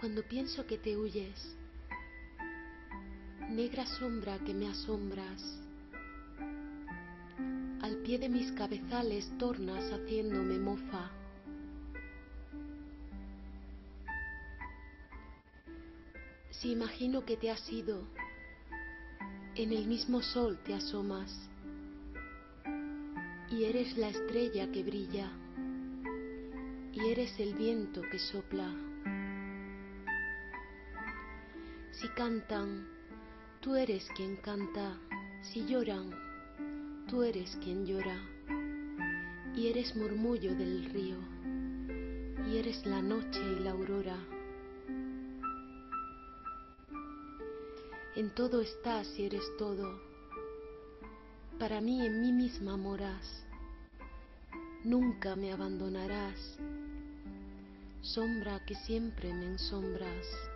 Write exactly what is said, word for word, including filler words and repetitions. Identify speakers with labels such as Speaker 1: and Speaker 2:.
Speaker 1: Cuando pienso que te huyes, negra sombra que me asombras, al pie de mis cabezales tornas haciéndome mofa. Si imagino que te has ido, en el mismo sol te asomas, y eres la estrella que brilla, y eres el viento que sopla. Si cantan, tú eres quien canta; si lloran, tú eres quien llora, y eres murmullo del río, y eres la noche y la aurora. En todo estás y eres todo, para mí en mí misma moras, nunca me abandonarás, sombra que siempre me ensombras.